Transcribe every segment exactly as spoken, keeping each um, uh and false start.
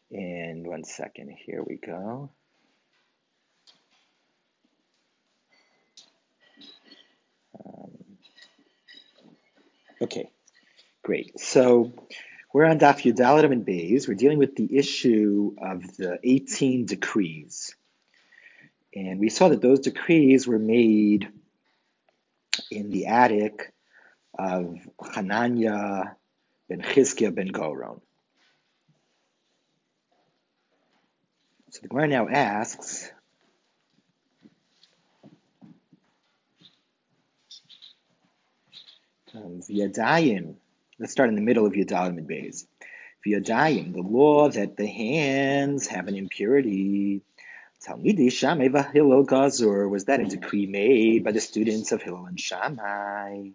And one second, here we go. Um, okay, great. So we're on Daf Yudalit and Beis. We're dealing with the issue of the eighteen decrees. And we saw that those decrees were made in the attic of Hananiah ben Chizkiah ben Goron. So the Gemara now asks, um, V'yadayim, let's start in the middle of Yudalim and Beis. V'yadayim, the law that the hands have an impurity. Talmidi Shammai v'Hillel Gazur, was that a decree made by the students of Hillel and Shammai?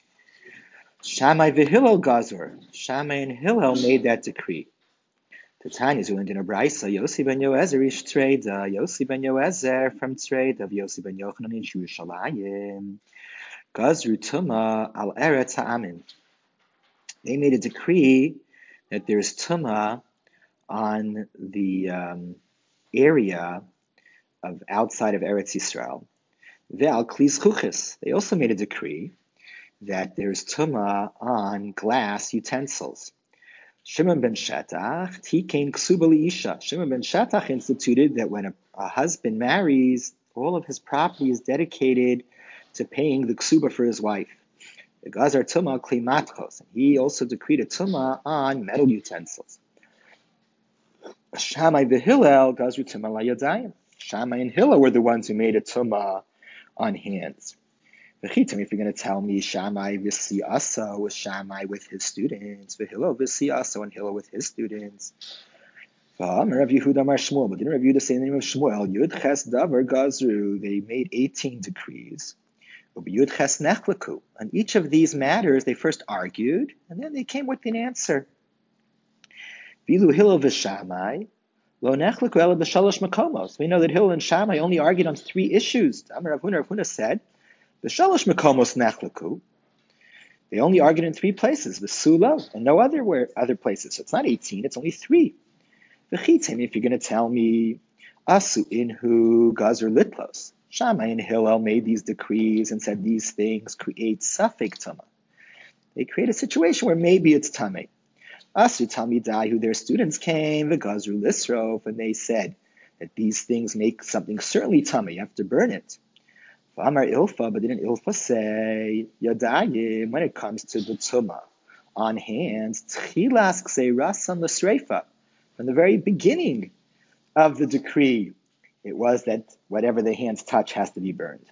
Shammai v'Hillel Gazur, Shammai and Hillel made that decree. Tanya is in a brisa. Yossi ben Yoezer ish Treda. Yossi ben Yoezer from Treda of Yossi ben Yochanan in Yerushalayim. Gazru tuma al eretz ha'amin. They made a decree that there's tuma on the um, area of outside of Eretz Yisrael. Ve'al klis chuchis. They also made a decree that there's tuma on glass utensils. Shimon ben Shetach, tikein ksuba liisha. Shimon ben Shetach instituted that when a, a husband marries, all of his property is dedicated to paying the ksuba for his wife. The gazar tuma kli matchos. He also decreed a tuma on metal utensils. Shammai v'Hillel gazru tuma layadayim. Shammai and Hillel were the ones who made a tuma on hands. V'chitim, if you're going to tell me Shammai v'siyasa was Shammai with his students, v'Hillel v'siyasa and Hillel with his students. V'amar Rav Yehuda Mar Shmuel, but didn't Rav Yehuda say the name of Shmuel? Yud Ches Davar Gazru. They made eighteen decrees. Yud Ches Nechlaku. On each of these matters, they first argued, and then they came with an answer. V'ilu Hillel v'Shammai lo nechlaku ela b'shalosh makomos. We know that Hillel and Shammai only argued on three issues. Amar Rav Huna, Rav Huna said, B'shalosh makomos nechlaku. They only argued in three places, the Sula, and no other where, other places. So it's not eighteen, it's only three. V'chitim, if you're going to tell me, Asu inhu gazer litlos. Shammai and Hillel made these decrees and said these things create suffix tama. They create a situation where maybe it's tame. Asu talmidai, who their students came, the gazer lisrov, and they said that these things make something certainly tame. You have to burn it. Amar Ilfa, but didn't Ilfa say, Yadayim, when it comes to the tuma on hands, Tchilas ksei rasan l'sreifa. From the very beginning of the decree, it was that whatever the hands touch has to be burned.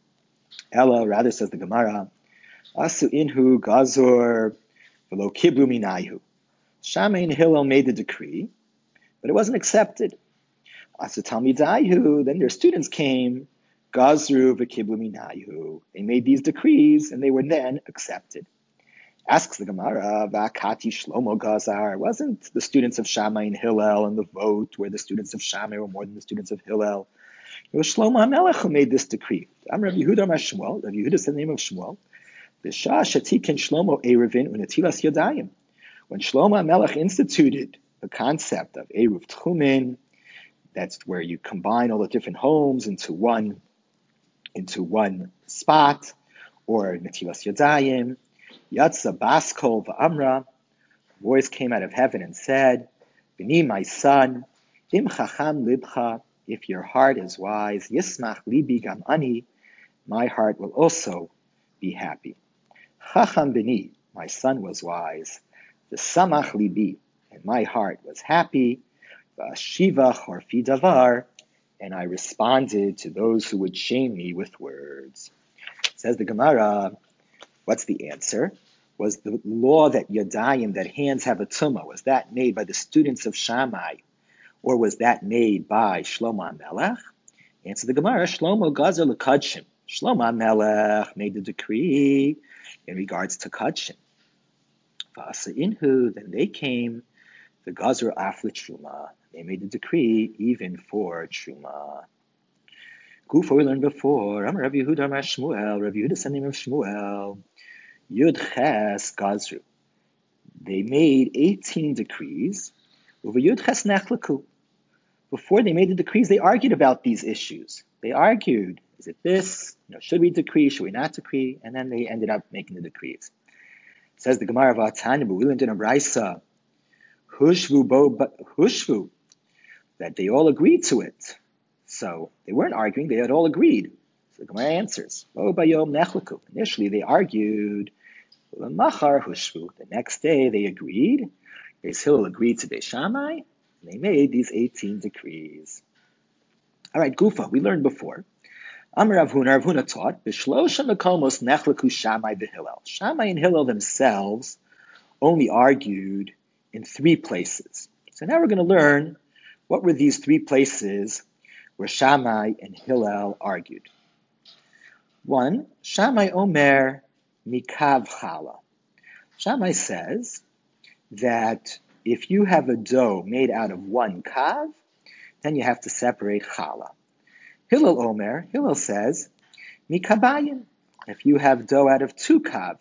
Ella, rather, says the Gemara, Asu inhu gazor v'lo kiblu minayu. Shammai and Hillel made the decree, but it wasn't accepted. Asu talmidayu, then their students came, Gazru v'kiblu minayu. They made these decrees, and they were then accepted. Asks the Gemara, V'akati Shlomo Gazar. It wasn't the students of Shammai and Hillel in the vote where the students of Shammai were more than the students of Hillel. It was Shlomo HaMelech who made this decree. I'm Rav Yehuda Mar Shmuel. Rav Yehuda said the name of Shmuel. V'shah shatiken Shlomo Erevin unetilas yadayim. When Shlomo HaMelech instituted the concept of Eruv Tchumin, that's where you combine all the different homes into one, into one spot, or netilas yadayim. Yatsa baskol v'amra, a voice came out of heaven and said, B'ni, my son, im chacham libcha, if your heart is wise, yismach libi gam ani, my heart will also be happy. Chacham b'ni, my son was wise, v'samach libi, and my heart was happy, v'ashiva chorfi davar, and I responded to those who would shame me with words. Says the Gemara, what's the answer? Was the law that Yadayim, that hands have a tumah, was that made by the students of Shammai, or was that made by Shlomo HaMelech? Answer the Gemara, Shlomo Gazer l'Kadshim. Shlomo HaMelech made the decree in regards to Kadshim. V'asa inhu, then they came, the Gazer af l'Truma. They made the decree even for Truma. Gufo we learned before, Amar Rav Yehuda Amar Shmuel, Rav Yehuda said the name of Shmuel, Yud Ches Gazru. They made eighteen decrees. Uvayudches nechlaku. Before they made the decrees, they argued about these issues. They argued, is it this? You know, should we decree? Should we not decree? And then they ended up making the decrees. It says the Gemara of Tanya, but we learned in a Brisa, Hushvu bo Hushvu, that they all agreed to it. So they weren't arguing; they had all agreed. So the Gemara answers, Bo bayom nechlaku. Initially, they argued. Machar Hushvu. The next day, they agreed. Beis Hillel agreed to Beis Shammai. They made these eighteen decrees. All right, Gufa, we learned before. Amar Rav Huna, Rav Huna taught, B'shlosha mekomos nechlaku Shammai v'Hillel. Shammai and Hillel themselves only argued in three places. So now we're going to learn what were these three places where Shammai and Hillel argued. One, Shammai Omer mikav chala. Shammai says that if you have a dough made out of one kav, then you have to separate challah. Hillel Omer, Hillel says, mikabayim. If you have dough out of two kav,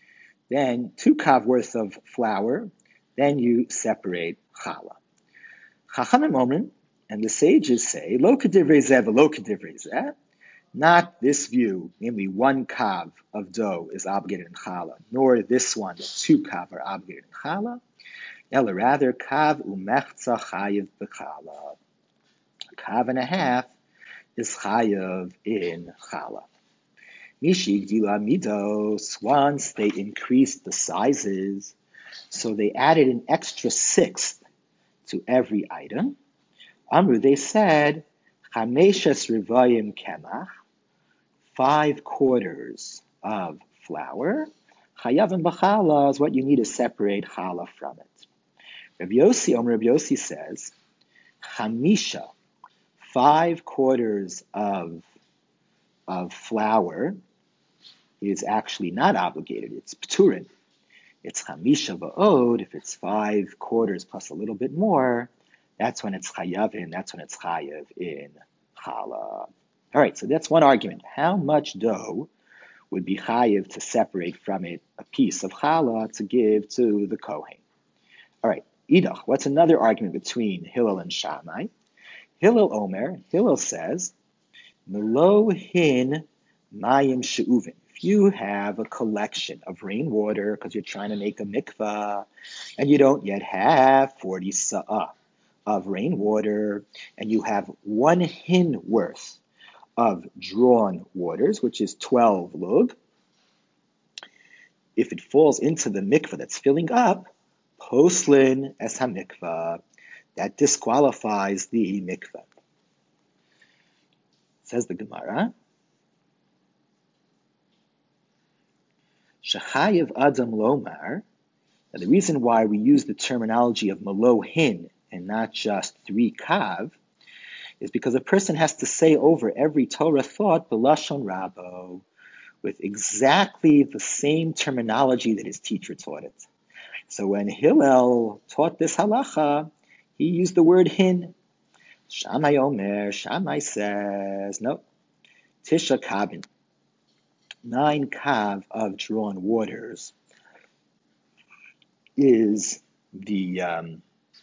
then two kav worth of flour, then you separate challah. Chachamim Omer, and the sages say, lo kedivrei zeh v'lo kedivrei zeh, not this view, namely one kav of dough is obligated in challah, nor this one, that two kav are obligated in challah. Ella rather, kav umechza chayiv b'challah. A kav and a half is chayiv in challah. Mishi gdila midos, once they increased the sizes, so they added an extra sixth to every item. Amru, they said, chameshes rivayim kemach, five quarters of flour. Chayavim b'challah is what you need to separate challah from it. Rabbi Yossi, Omer Rabbi Yossi says, chamisha, five quarters of, of flour is actually not obligated. It's pturin. It's chamisha va'od. If it's five quarters plus a little bit more, that's when it's chayavim. That's when it's chayav in challah. All right, so that's one argument. How much dough would be chayav to separate from it a piece of challah to give to the kohen? All right. Idach, what's another argument between Hillel and Shammai? Hillel Omer, Hillel says, Melo hin mayim she'uvin. If you have a collection of rainwater because you're trying to make a mikvah and you don't yet have forty sa'ah of rainwater and you have one hin worth of drawn waters, which is twelve lug, if it falls into the mikvah that's filling up, Poslin es ha-mikvah, that disqualifies the mikvah. Says the Gemara, Shechayev Adam Lomar, now the reason why we use the terminology of Malohin and not just three kav is because a person has to say over every Torah thought B'lashon Rabo with exactly the same terminology that his teacher taught it. So when Hillel taught this halacha, he used the word hin. Shammai Omer, Shammai says, no, Tisha Kavin, nine kav of drawn waters is the um,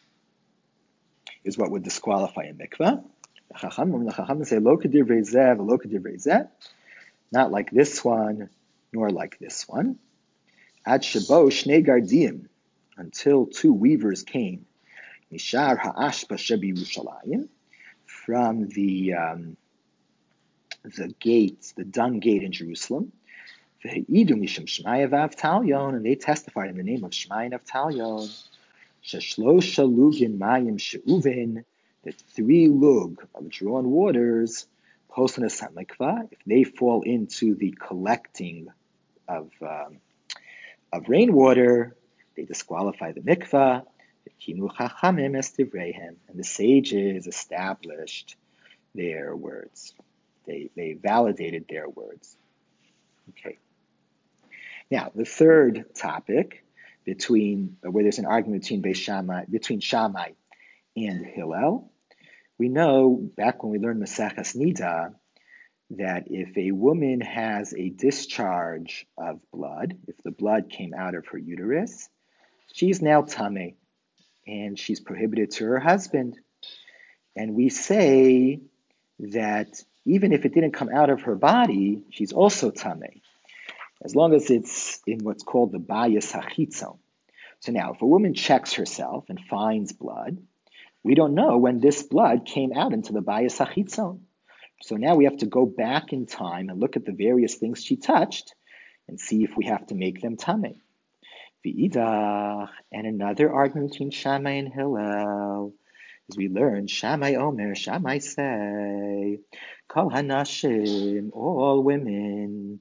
is what would disqualify a mikvah. The Chachamim say lo kedivrei zeh v'lo kedivrei zeh, not like this one, nor like this one. Ad shebo shnei gardim, until two weavers came, Nishar ha'ashpa shebi Yerushalayim, from the um, the gate, the dung gate in Jerusalem. Ve'idu mishum Shmaya v'Avtalyon, and they testified in the name of Shmaya and Avtalyon, sheshlosha lugin mayim she'uvin, that three lug of drawn waters, posnas hamikvah, if they fall into the collecting of um, of rainwater, they disqualify the mikvah. And the sages established their words. They they validated their words. Okay. Now the third topic, between where there's an argument between Beis Shammai, between Shammai and Hillel, we know back when we learned Maseches Nida that if a woman has a discharge of blood, if the blood came out of her uterus, she's now tameh. and she's prohibited to her husband. And we say that even if it didn't come out of her body, she's also tamei, as long as it's in what's called the bayis hachitzon. So now, if a woman checks herself and finds blood, we don't know when this blood came out into the bayis hachitzon. So now we have to go back in time and look at the various things she touched and see if we have to make them tamei. V'idach, and another argument between Shammai and Hillel, as we learn, Shammai Omer, Shammai say, Kol hanashim, all women,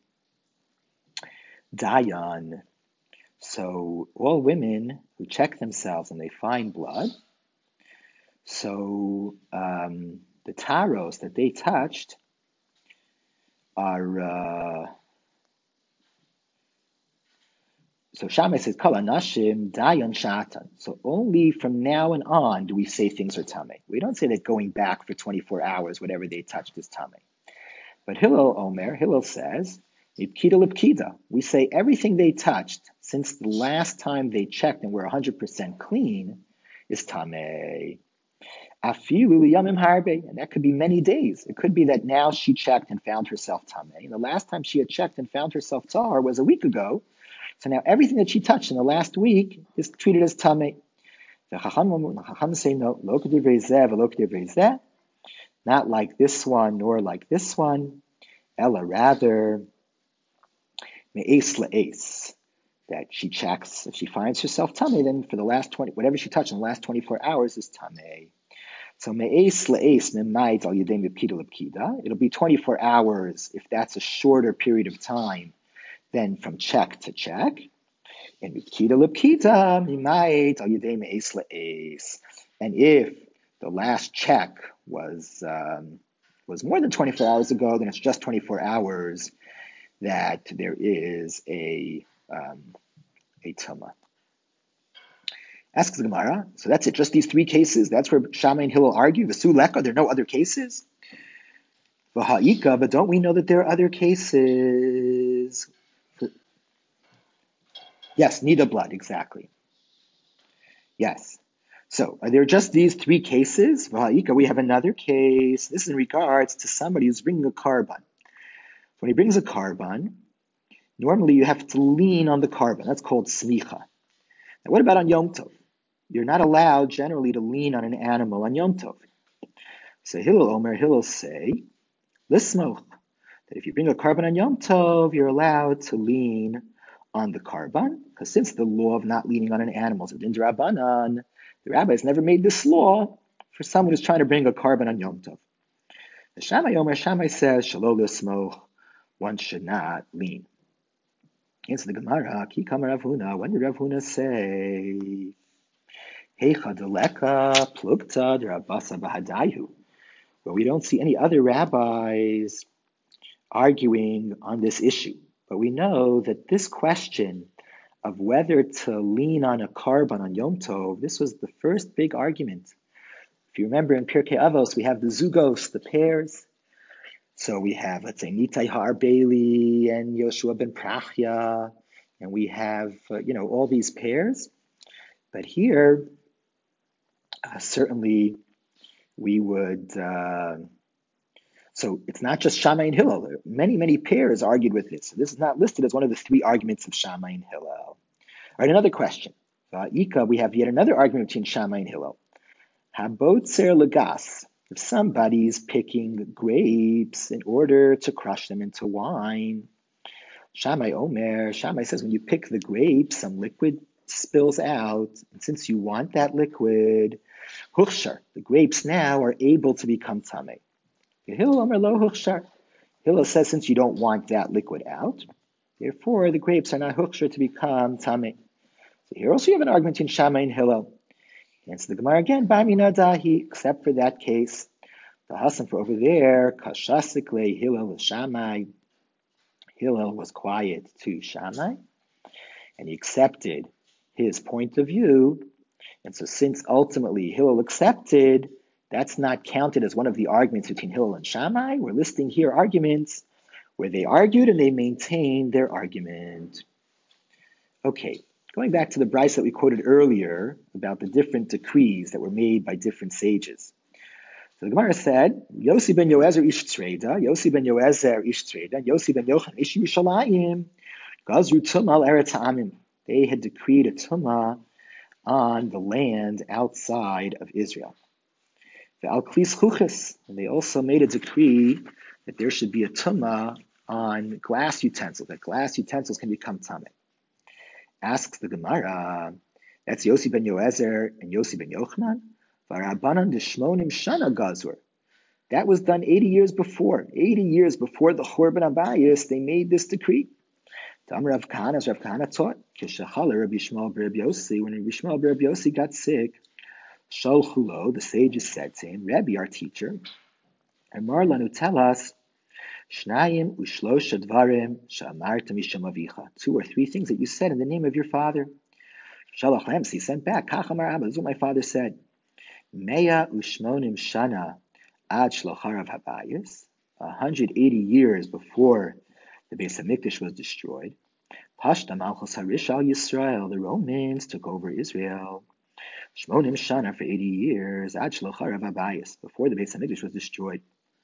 dayan. So all women who check themselves and they find blood, so um, the taros that they touched are, uh, so Shammai says, Kol hanashim, dayan shatan. So only from now and on do we say things are tamei. We don't say that going back for twenty-four hours, whatever they touched is tamei. But Hillel Omer, Hillel says, Lipkida Lipkida. We say everything they touched since the last time they checked and were one hundred percent clean is tamei. Afilu liyamim harbe, and that could be many days. It could be that now she checked and found herself tamei. And the last time she had checked and found herself tahor was a week ago. So now everything that she touched in the last week is treated as tamei. The Chacham say no, lo k'divrei zeh v'lo k'divrei zeh, not like this one nor like this one. Ella rather me'es la'es, that she checks, if she finds herself tamei, then for the last twenty, whatever she touched in the last twenty-four hours is tamei. So me'es la'es memait al yedei mipkida l'pkida. It'll be twenty-four hours if that's a shorter period of time than from check to check. And mipkida l'pkida memait al yedei me'es la'es. And if the last check was um, was more than twenty-four hours ago, then it's just twenty-four hours that there is a um, a tuma. Asks the Gemara, so that's it, just these three cases? That's where Shammai and Hillel argue? V'su leka, there are no other cases? V'ha'ika, but don't we know that there are other cases? Yes, nida blood, exactly. Yes. So are there just these three cases? V'ha'ika, we have another case. This is in regards to somebody who's bringing a carbon. When he brings a carbon, normally you have to lean on the carbon. That's called smicha. Now, what about on Yom Tov? You're not allowed generally to lean on an animal on Yom Tov. So Hillel Omer, Hillel say, Lismoch, that if you bring a carbon on Yom Tov, you're allowed to lean on the carbon, because since the law of not leaning on an animal is a din d'Rabbanan, the rabbis never made this law for someone who's trying to bring a carbon on Yom Tov. The Shammai Omer, Shammai says, Shalom Lismoch, one should not lean. Answer the Gemara, Ki Kamar Rav Huna, when did Rav Huna say, Heicha deleka plugta d'Rabasa b'hadayu? Well, we don't see any other rabbis arguing on this issue. But we know that this question of whether to lean on a carbon on Yom Tov, this was the first big argument. If you remember in Pirkei Avos, we have the zugos, the pairs. So we have, let's say, Nitai Ha'arbeli and Yoshua ben Prachya, and we have, uh, you know, all these pairs. But here, uh, certainly, we would, uh, so it's not just Shammai and Hillel. Many, many pairs argued with this. So this is not listed as one of the three arguments of Shammai and Hillel. All right, another question. Uh, Ika, we have yet another argument between Shammai and Hillel. Habotzer legas. If somebody's picking grapes in order to crush them into wine, Shammai Omer, Shammai says when you pick the grapes, some liquid spills out, and since you want that liquid, huchshar, the grapes now are able to become tamei. Hillel Omer lo huchshar. Hillel says since you don't want that liquid out, therefore the grapes are not huchshar to become tamei. So here also you have an argument in Shammai and Hillel. Answer the Gemara again, Ba'amina dahi, except for that case. The Hassan for over there, Kashasikle, Hillel Shammai. Hillel was quiet to Shammai, and he accepted his point of view. And so since ultimately Hillel accepted, that's not counted as one of the arguments between Hillel and Shammai. We're listing here arguments where they argued and they maintained their argument. Okay, Going back to the Bryce that we quoted earlier about the different decrees that were made by different sages. So the Gemara said, Yossi ben Yoezer ish tzreida, Yossi ben Yoezer ish tzreida, Yossi ben Yochanan ish Yerushalayim, Gazru tumah eretz ha'amim. They had decreed a tumah on the land outside of Israel. The al klis chuches, and they also made a decree that there should be a tumah on glass utensils, that glass utensils can become tameh. Asks the Gemara, that's Yossi ben Yoezer and Yossi ben Yochanan? V'arabanan d'shmonim shana gazur. That was done eighty years before. eighty years before the Churban Abayis, they made this decree. Tam Rav Kahana, as Rav Kahana taught, Kishachala Rabbi Shmuel Rabbi Yossi, when Rabbi Shmuel Rabbi Yossi got sick, Shalchulo, the sages said to him, Rabbi, our teacher, Amar lanu, tell us, Shnayim ushlosh advarim sha'amarta misham avicha. Two or three things that you said in the name of your father. Shalach lehem, he sent back, Kach amar Abba, this is what my father said. Meya ushmonim shana ad shlocharav habayis, one hundred eighty years before the Beis Hamikdash was destroyed. Pashta malchus harish al Yisrael, the Romans took over Israel. Shmonim shana, for eighty years, ad shlocharav habayis, before the Beis Hamikdash was destroyed.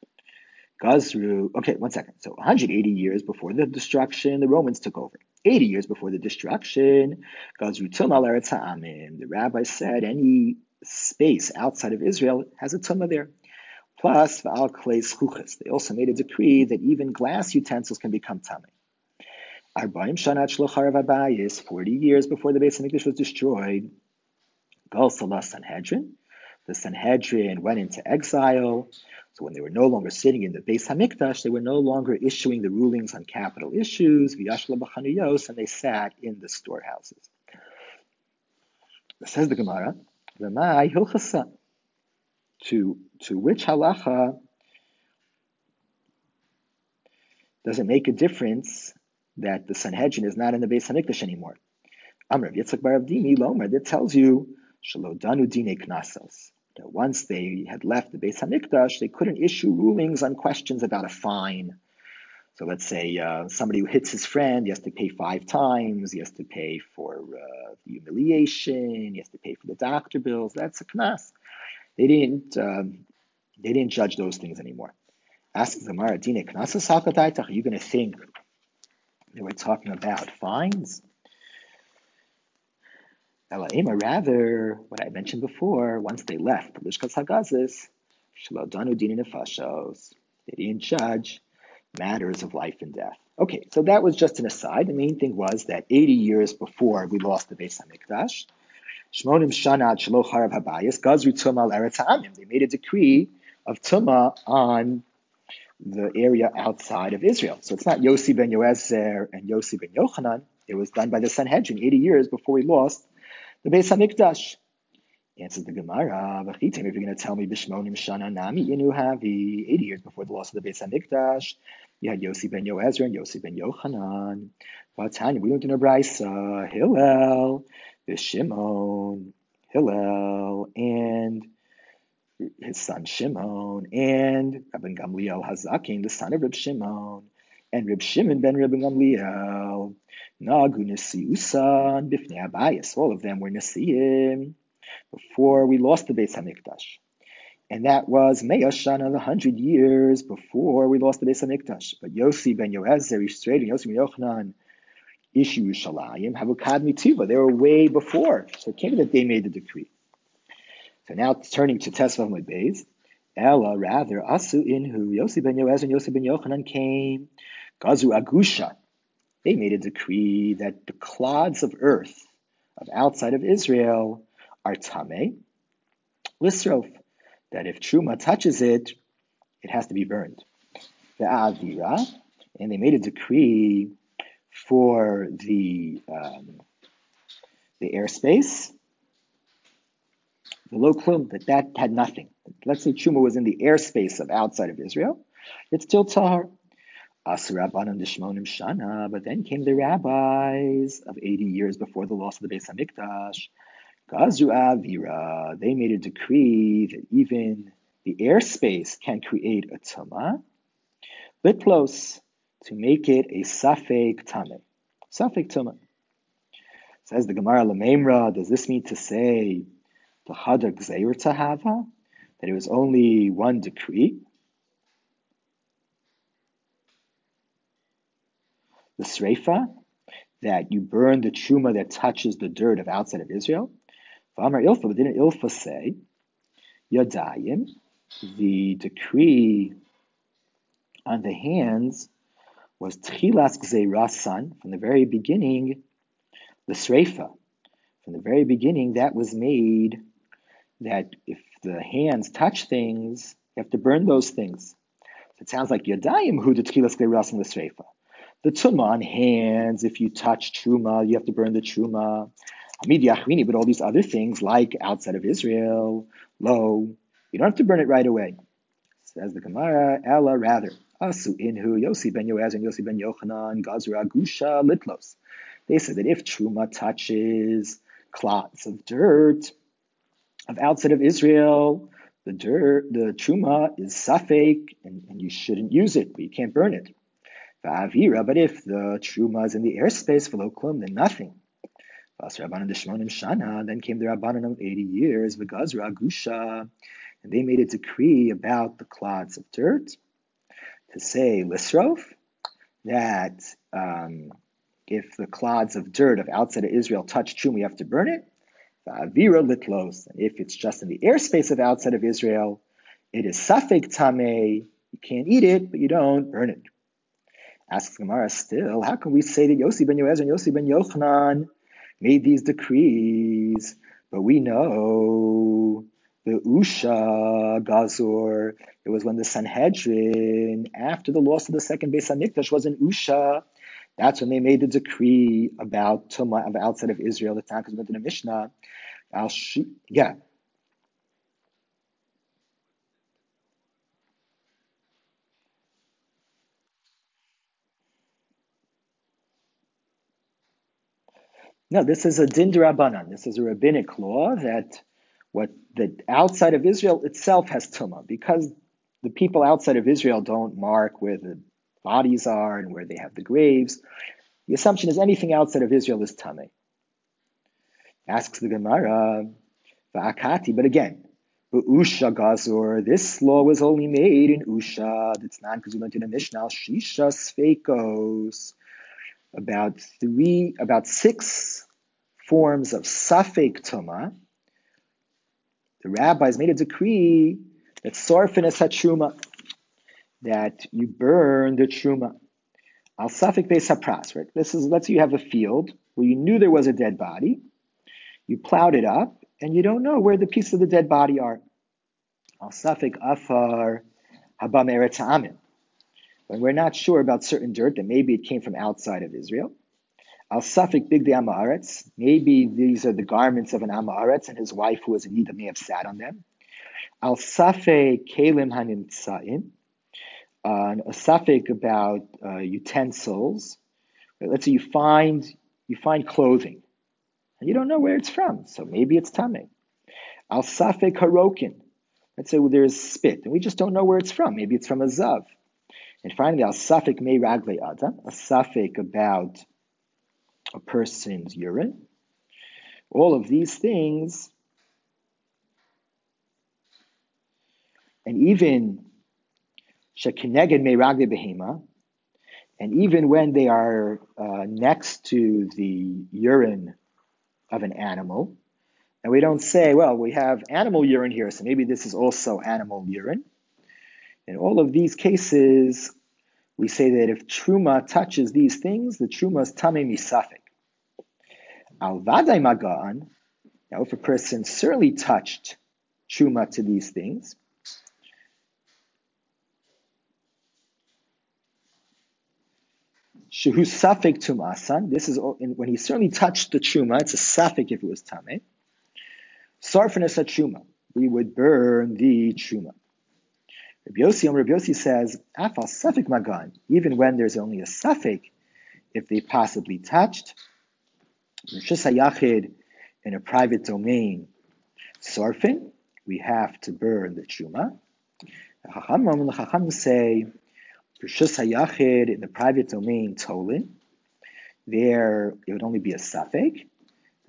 Gazru, okay, one second. So one hundred eighty years before the destruction, the Romans took over. eighty years before the destruction, Gazru Tumah Eretz Ha'amim. The rabbi said any space outside of Israel has a Tumah there. Plus, V'al Kleis Chuches. They also made a decree that even glass utensils can become Tameh. Arbaim Shanat Shlocharav Abayis, forty years before the Beis Hamikdash was destroyed, Gal Salah Sanhedrin. The Sanhedrin went into exile. So when they were no longer sitting in the Beis Hamikdash, they were no longer issuing the rulings on capital issues, v'yashla b'chanuyos, and they sat in the storehouses. Says the Gemara, V'mai hilchasa, to to which halacha does it make a difference that the Sanhedrin is not in the Beis Hamikdash anymore? Amr Yitzchak bar Avdimi Lomer, that tells you shelo danu dine knasos. Once they had left the Beis Hamikdash, they couldn't issue rulings on questions about a fine. So let's say uh, somebody who hits his friend, he has to pay five times, he has to pay for uh, the humiliation, he has to pay for the doctor bills. That's a knas. They didn't um, they didn't judge those things anymore. Ask Zamara, Dine knasas hakadaitach, are you going to think they were talking about fines? Rather, what I mentioned before, once they left Lishkas Hagazis, Shalodanu Dini Nefashos, they didn't judge matters of life and death. Okay, so that was just an aside. The main thing was that eighty years before we lost the Beis Hamikdash, Shmonim Shanat Shelo Charav Habayis, Gazru Tumah al Eretz Ha'amim. They made a decree of Tumah on the area outside of Israel. So it's not Yossi ben Yoezer and Yossi ben Yochanan. It was done by the Sanhedrin eighty years before we lost the Beis Hamikdash. Answers the Gemara, if you're going to tell me Bishmonim Shana Nami Inu Havi, eighty years before the loss of the Beis Hamikdash, you had Yossi ben Yoezer and Yossi ben Yochanan. Vatanya, we learned in a Brisa, Hillel, Bishimon, Hillel, and his son Shimon, and Rabban Gamliel Hazakin, the son of Reb Shimon, and Reb Shimon ben Reb Gamliel, Nagu Nesiusan, Bifnei Abayis. All of them were Nesiim before we lost the Beis Hamikdash. And that was Me'ah Shana, the hundred years before we lost the Beis Hamikdash. But Yossi ben Yoezer, Yisrael, and Yossi ben Yochanan, Ishu Yerushalayim, Havukad Mitiva, they were way before. So it came that they made the decree. So now turning to Tesvav Beis, Ella, rather, Asu Inhu, Yossi ben Yoezer and Yossi ben Yochanan came, Gazu Agusha. They made a decree that the clods of earth of outside of Israel are Tameh, Lisrof, that if Truma touches it, it has to be burned. The Avira, and they made a decree for the um, the airspace, the Lo Klum, that that had nothing. Let's say Truma was in the airspace of outside of Israel, it's still Tahar. Asurabanan Dishmonim Shana, but then came the rabbis of eighty years before the loss of the Beis Hamikdash. Gazu Avira, they made a decree that even the airspace can create a Tumah, Litlos, to make it a Safek Tameh, Safek Tumah. Says the Gemara Lamemra, does this mean to say the Chada Gzeir Tahava, that it was only one decree? The Sreifa, that you burn the truma that touches the dirt of outside of Israel. V'amar Ilfa, but didn't Ilfa say, Yadayim, the decree on the hands was Tchilas Gzeirasan, from the very beginning, the Sreifa. From the very beginning, that was made that if the hands touch things, you have to burn those things. So it sounds like Yadayim hu the Tchilas Gzeirasan the Sreifa. The Tumah on hands, if you touch Truma, you have to burn the Truma. Hamid Yachrini, but all these other things, like outside of Israel, lo, you don't have to burn it right away. Says the Gemara, Ella, rather. Asu inhu Yossi ben Yoaz and Yossi ben Yochanan gazra gusha litlos. They said that if Truma touches clots of dirt of outside of Israel, the dirt, the Truma is safek, and, and you shouldn't use it, but you can't burn it. Va'avira, but if the Truma is in the airspace, v'lo klum, then nothing. Then came the Rabbanan of eighty years, v'gazra gusha, and they made a decree about the clods of dirt to say lisrof, that um, if the clods of dirt of outside of Israel touch truma, you have to burn it. Va'avira litlos, and if it's just in the airspace of outside of Israel, it is safek tameh. You can't eat it, but you don't burn it. Asks Gemara still, how can we say that Yossi ben Yoez and Yossi ben Yochanan made these decrees, but we know the Usha Gazor, it was when the Sanhedrin, after the loss of the second Beis HaMikdash, was in Usha. That's when they made the decree about Tumah of outside of Israel. The time went in the Mishnah. I'll sh- yeah. No, this is a din d'Rabbanan. This is a rabbinic law that what that outside of Israel itself has tumah, because the people outside of Israel don't mark where the bodies are and where they have the graves. The assumption is anything outside of Israel is tameh. Asks the Gemara, va'akati, but again, Usha Gazor, this law was only made in Usha. It's not because we went to the Mishnah, Shisha Sfeikos, about three, about six forms of Safek Tuma. The rabbis made a decree that Sorfin is Truma, that you burn the Truma. Al Safek Beis Hapras, right? This is, let's say you have a field where you knew there was a dead body, you plowed it up, and you don't know where the pieces of the dead body are. Al Safek Afar Habam Eretz Ha'amin. When we're not sure about certain dirt, that maybe it came from outside of Israel. Al Safik Big de Amaretz, maybe these are the garments of an Amaretz, and his wife who was in Edom may have sat on them. Al Safek Kalim Hanimtsaim, a Safik about uh, utensils. Let's say you find you find clothing, and you don't know where it's from, so maybe it's Tameh. Al Safek Harokin, let's say well, there's spit, and we just don't know where it's from. Maybe it's from a Zav. And finally, Al Safek Mei Raglei Adam, a Safek about a person's urine. All of these things, and even shekineged meiragde behema, and even when they are uh, next to the urine of an animal, and we don't say, well, we have animal urine here, so maybe this is also animal urine. In all of these cases, we say that if truma touches these things, the truma is tamei misafek. Al vadai magan, now if a person certainly touched truma to these things, shehu safek tumasan, this is when he certainly touched the truma, it's a safek if it was tameh. Sarfenes a truma, we would burn the truma. Rabbi Yossi, Rabbi Yossi says, afal safek magan, even when there's only a safek, if they possibly touched, Rishus HaYachid, in a private domain, Sorfin, we have to burn the Truma. The Chacham say, Rishus HaYachid, in the private domain, Tolin, there it would only be a Safek.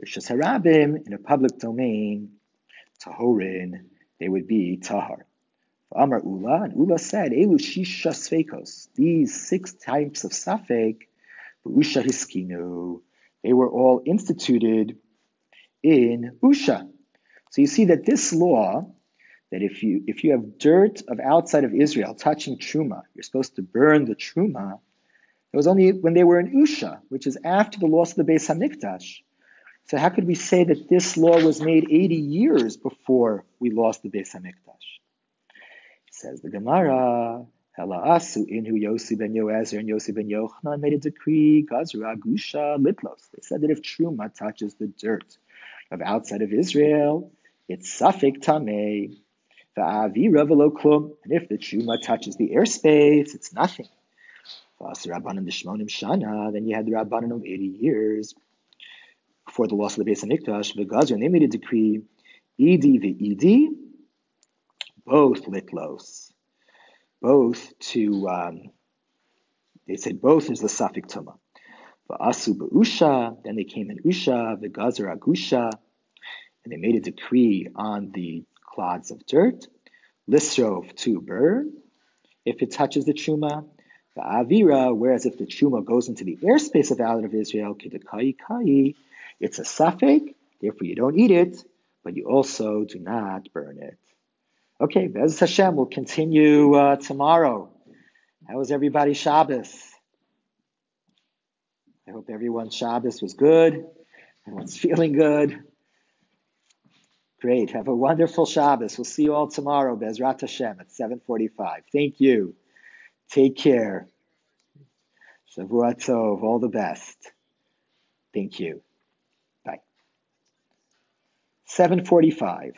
Rishas Harabim, in a public domain, Tahorin, they would be Tahar. Amar Ula, and Ula said, Elu Shisha Sveikos, these six types of Safek, Usha Hiskinu, they were all instituted in Usha. So you see that this law, that if you if you have dirt of outside of Israel touching Truma, you're supposed to burn the Truma. It was only when they were in Usha, which is after the loss of the Beis Hamikdash. So how could we say that this law was made eighty years before we lost the Beis Hamikdash? Says the Gemara, Hela Asu Inhu Yosi ben Yoezer and Yosi ben Yochanan made a decree, Gazra Gusha Litlos. They said that if Truma touches the dirt of outside of Israel, it's Safek Tameh. Va'avira v'lo klum. And if the Truma touches the airspace, it's nothing. V'as Rabbanan d'shmonim shana. Then you had the Rabbanan of eighty years before the loss of the Beis Hamikdash. V'gazra, and they made a decree, Idi v'Idi, both litlos, both to, um, they said both is the Safek Tuma. V'asu b'Usha, then they came in Usha, v'gazra Agusha, and they made a decree on the clods of dirt, Lisrov to burn, if it touches the Truma, the Avira, whereas if the Truma goes into the airspace of out of Israel, Kidakai Kai, it's a Safek, therefore you don't eat it, but you also do not burn it. Okay, Bez Hashem, we'll continue uh, tomorrow. How was everybody's Shabbos? I hope everyone's Shabbos was good. Everyone's feeling good. Great. Have a wonderful Shabbos. We'll see you all tomorrow, Bezrat Hashem, at seven forty-five. Thank you. Take care. Shavua Tov. All the best. Thank you. Bye. seven forty-five.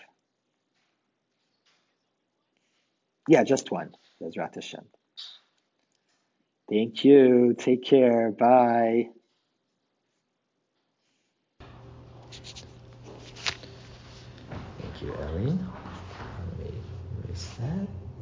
Yeah, just one. Bezrat Hashem. Thank you. Take care. Bye. Thank you, Ellie. Let me erase that.